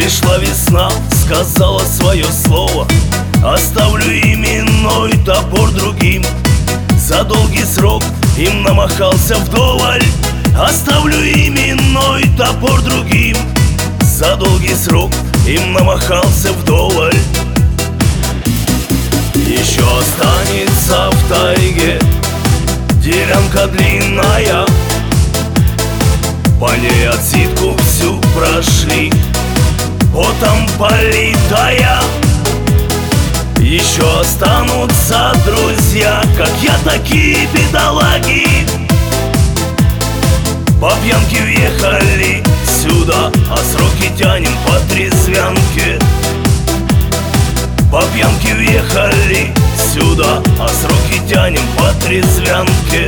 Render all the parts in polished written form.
Пришла весна, сказала свое слово: оставлю именной топор другим. За долгий срок им намахался вдоволь. Оставлю именной топор другим. За долгий срок им намахался вдоволь. Еще останется в тайге делянка длинная, по ней отсидку всю прошли, потом политая. Еще останутся друзья, как я, такие бедолаги. По пьянке въехали сюда, а сроки тянем по трезвянке. По пьянке въехали сюда, а сроки тянем по трезвянке.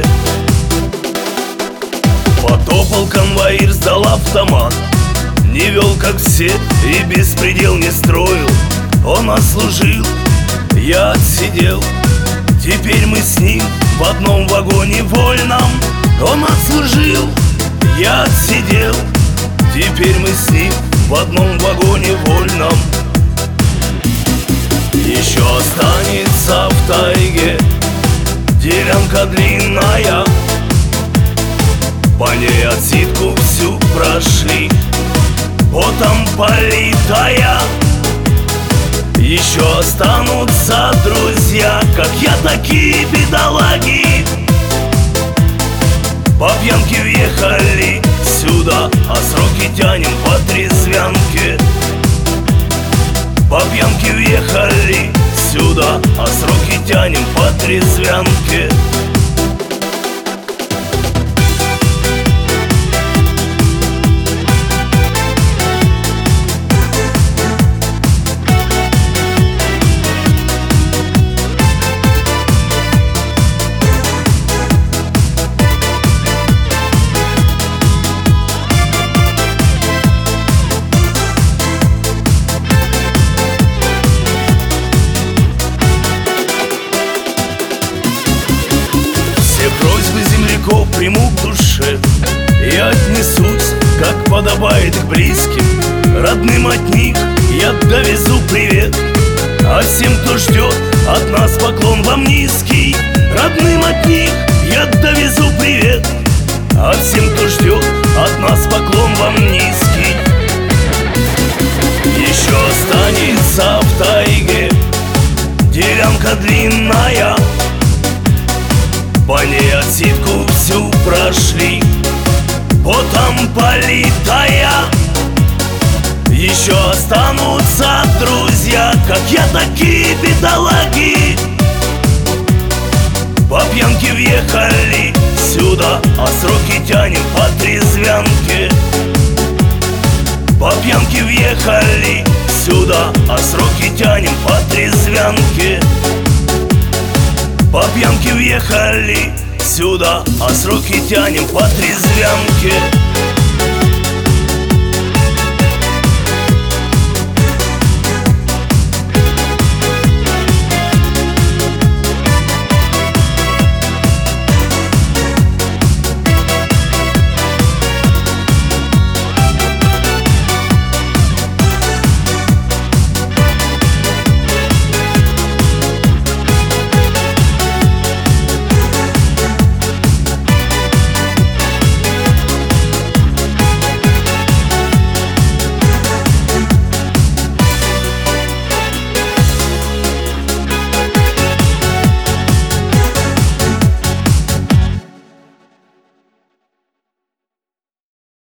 Потопал конвоир, сдал автомат. Не вел, как все, и беспредел не строил. Он отслужил, я отсидел. Теперь мы с ним в одном вагоне вольном. Он отслужил, я отсидел. Теперь мы с ним в одном вагоне вольном. Еще останется в тайге делянка длинная, по ней отсидку всю прошли, потом политая. Еще останутся друзья, как я, такие бедолаги. По пьянке въехали сюда, а сроки тянем по трезвянке. По пьянке въехали сюда, а сроки тянем по трезвянке. Приму к душе и отнесусь, как подобает к близким. Родным от них я довезу привет, а всем, кто ждет от нас, поклон вам низкий. Родным от них я довезу привет, а всем, кто ждет от нас, поклон вам низкий. Еще останется в тайге делянка длинная, по ней отсидку всю прошли, потом политая. Еще останутся друзья, как я, такие бедолаги. По пьянке въехали сюда, а сроки тянем по трезвянке. По пьянке въехали сюда, а сроки тянем по трезвянке. По пьянке въехали сюда, а сроки тянем по трезвянке.